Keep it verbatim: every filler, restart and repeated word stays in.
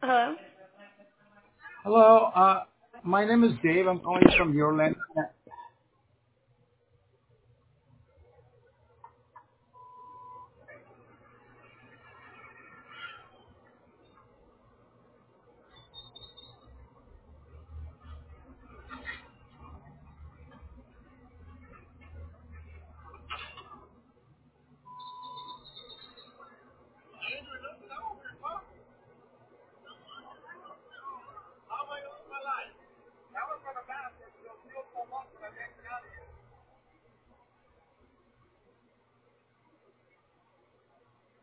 Hello? Hello, uh, my name is Dave. I'm calling from Yorland.